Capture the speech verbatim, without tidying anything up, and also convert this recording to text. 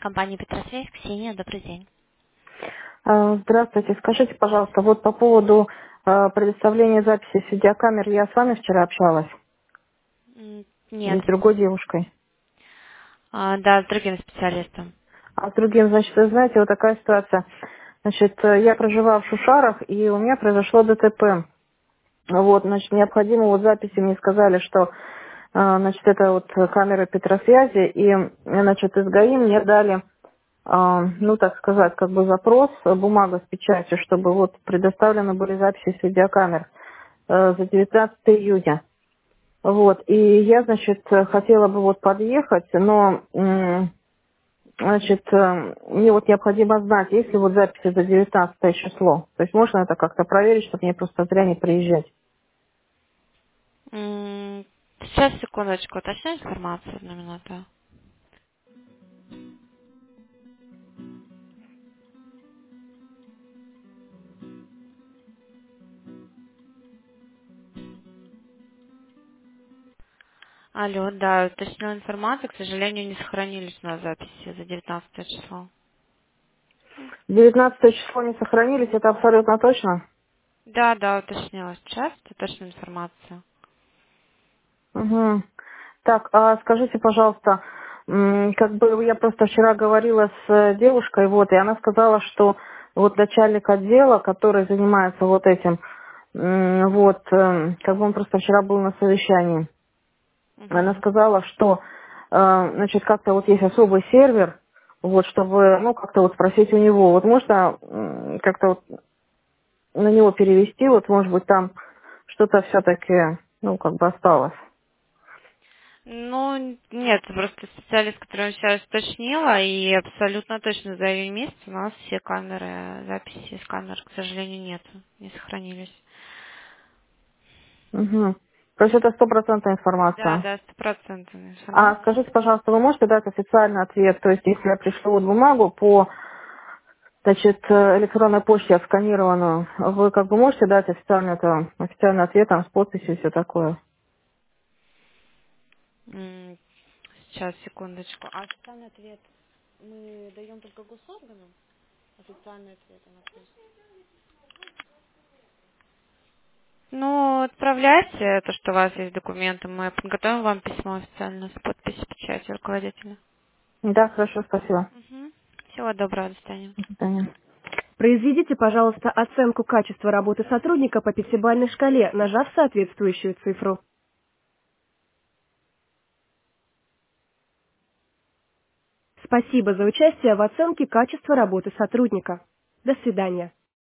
Компания «Петросвязь», Ксения, добрый день. А, Здравствуйте. Скажите, пожалуйста, вот по поводу а, предоставления записи с видеокамер, я с вами вчера общалась М, Нет. или с другой девушкой. А, да, с другим специалистом. А с другим, значит, вы знаете, вот такая ситуация. Значит, э, я проживаю в Шушарах, и у меня произошло ДТП. Вот, значит, необходимо вот записи, мне сказали, что, а, значит, это вот камеры Петросвязи, и, значит, из ГАИ мне дали, а, ну, так сказать, как бы запрос, э, бумага с печатью, чтобы вот предоставлены были записи с видеокамер э, за девятнадцатое июня. Вот, и я, значит, э, хотела бы вот подъехать, но, м, значит, э, мне вот необходимо знать, есть ли вот записи за девятнадцатое число. То есть можно это как-то проверить, чтобы мне просто зря не приезжать. М, Сейчас, секундочку, уточню информацию, одну минуту. Алло, да, уточнила информацию, к сожалению, не сохранились у нас записи за девятнадцатое число. девятнадцатое число не сохранились, это абсолютно точно? Да, да, уточнила сейчас, это точная информация. Угу. Так, а скажите, пожалуйста, м, как бы я просто вчера говорила с э, девушкой, вот, и она сказала, что вот начальник отдела, который занимается вот этим, м, вот, эм, как бы он просто вчера был на совещании, она Угу. сказала, что, э, значит, как-то вот есть особый сервер, вот, чтобы, ну, как-то вот спросить у него, вот можно м, как-то вот на него перевести, вот, может быть, там что-то все-таки, ну, как бы осталось. Ну, нет, просто специалист, который сейчас уточнила, и абсолютно точно за июнь месяц у нас все камеры, записи с камер, к сожалению, нет, не сохранились. Угу. То есть это стопроцентная Да, информация. да, стопроцентная А информация. скажите, пожалуйста, вы можете дать официальный ответ? То есть если я пришлю вот бумагу по, значит, э, электронной почте отсканированную, вы как бы можете дать официальный, это, официальный ответ там с подписью и все такое? М, Сейчас, секундочку. А официальный ответ мы даем только госорганам? Официальный ответ она просит. Ну, отправляйте то, что у вас есть документы. Мы подготовим вам письмо официально с подписью печати руководителя. Да, хорошо, спасибо. Угу. Всего доброго, до свидания. До свидания. Произведите, пожалуйста, оценку качества работы сотрудника по пятибалльной шкале, нажав соответствующую цифру. Спасибо за участие в оценке качества работы сотрудника. До свидания.